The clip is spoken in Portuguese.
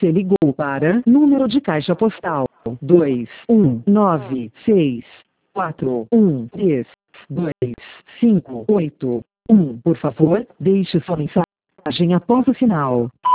Você ligou para número de caixa postal 21964132581. Por favor, deixe sua mensagem após o sinal.